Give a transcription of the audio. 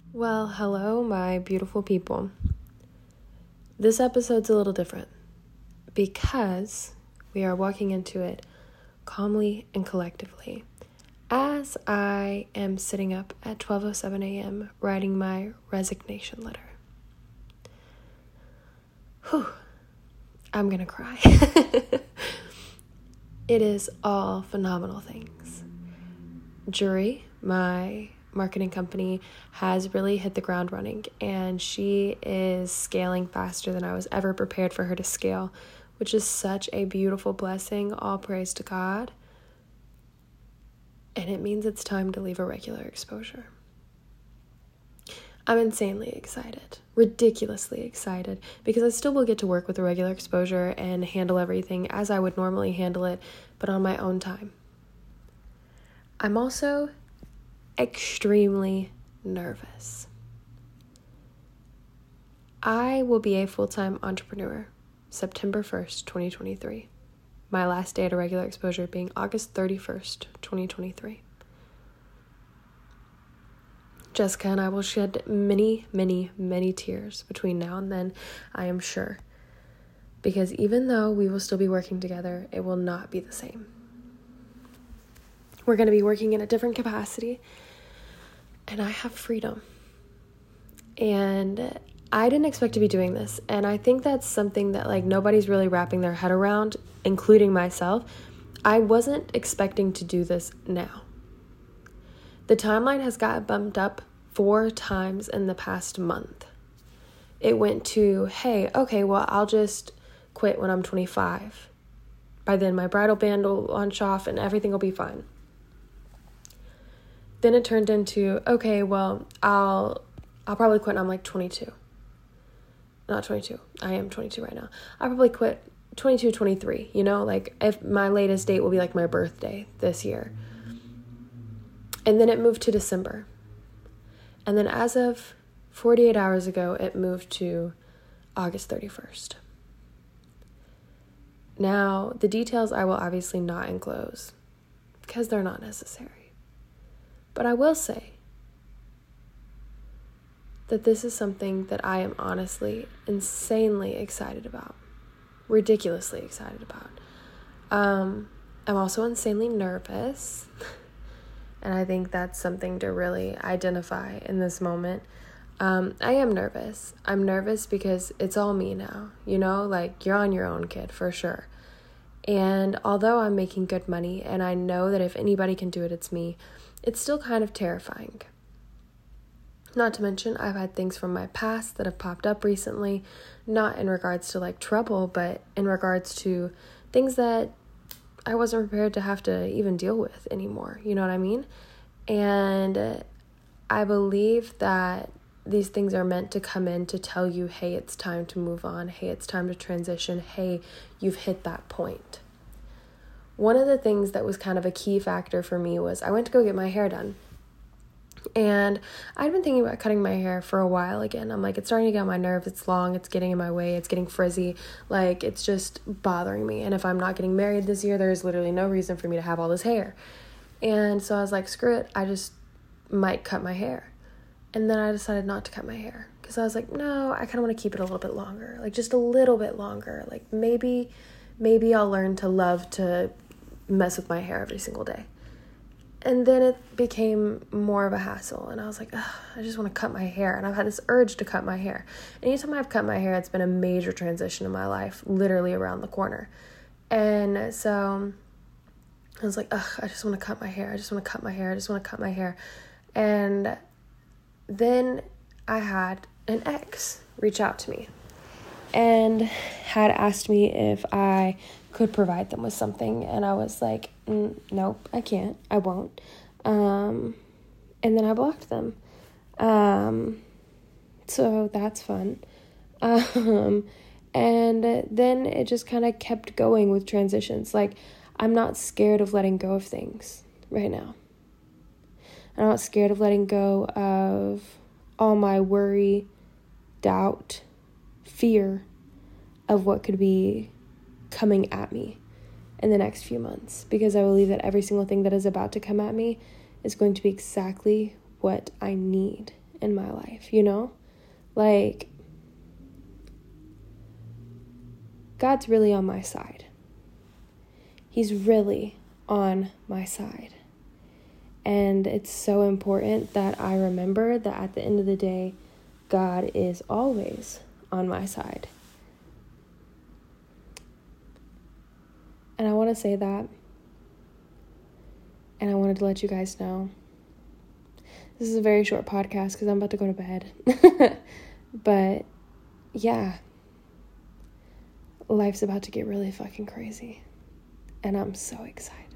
Well, hello, my beautiful people. This episode's a little different because we are walking into it calmly and collectively as I am sitting up at 12:07 a.m. writing my resignation letter. Whew, I'm gonna cry. It is all phenomenal things. Jury, my marketing company, has really hit the ground running, and she is scaling faster than I was ever prepared for her to scale, which is such a beautiful blessing. All praise to God. And it means it's time to leave a regular exposure. I'm insanely excited, ridiculously excited, because I still will get to work with a regular exposure and handle everything as I would normally handle it, but on my own time. I'm also extremely nervous. I will be a full-time entrepreneur September 1st, 2023. My last day at a regular exposure being August 31st, 2023. Jessica and I will shed many, many, many tears between now and then, I am sure. Because even though we will still be working together, it will not be the same. We're going to be working in a different capacity, and I have freedom. And I didn't expect to be doing this, and I think that's something that nobody's really wrapping their head around, including myself. I wasn't expecting to do this now. The timeline has got bumped up 4 times in the past month. It went to, hey, okay, well, I'll just quit when I'm 25. By then, my bridal band will launch off and everything will be fine. Then it turned into, okay, well, I'll probably quit when I'm 22. Not 22. I am 22 right now. I'll probably quit 22, 23, if my latest date will be my birthday this year. And then it moved to December. And then as of 48 hours ago, it moved to August 31st. Now, the details I will obviously not enclose because they're not necessary. But I will say that this is something that I am honestly insanely excited about. Ridiculously excited about. I'm also insanely nervous. And I think that's something to really identify in this moment. I am nervous. I'm nervous because it's all me now. You're on your own, kid, for sure. And although I'm making good money, and I know that if anybody can do it, it's me, it's still kind of terrifying. Not to mention, I've had things from my past that have popped up recently, not in regards to trouble, but in regards to things that I wasn't prepared to have to even deal with anymore. You know what I mean? And I believe that these things are meant to come in to tell you, hey, it's time to move on. Hey, it's time to transition. Hey, you've hit that point. One of the things that was kind of a key factor for me was I went to go get my hair done. And I'd been thinking about cutting my hair for a while again. I'm it's starting to get on my nerves. It's long. It's getting in my way. It's getting frizzy. It's just bothering me. And if I'm not getting married this year, there's literally no reason for me to have all this hair. And so I was screw it. I just might cut my hair. And then I decided not to cut my hair. Because I was no, I kind of want to keep it a little bit longer. Just a little bit longer. Maybe I'll learn to love to mess with my hair every single day. And then it became more of a hassle. And I was I just want to cut my hair. And I've had this urge to cut my hair. Anytime I've cut my hair, it's been a major transition in my life, literally around the corner. And so I was I just want to cut my hair. I just want to cut my hair. I just want to cut my hair. And then I had an ex reach out to me and had asked me if I could provide them with something, and I was nope, I can't, I won't, and then I blocked them, so that's fun, and then it just kind of kept going with transitions. I'm not scared of letting go of things right now. I'm not scared of letting go of all my worry, doubt, fear of what could be coming at me in the next few months, because I believe that every single thing that is about to come at me is going to be exactly what I need in my life, you know? Like, God's really on my side. He's really on my side. And it's so important that I remember that at the end of the day, God is always on my side. And I want to say that. And I wanted to let you guys know. This is a very short podcast because I'm about to go to bed. But yeah, life's about to get really fucking crazy. And I'm so excited.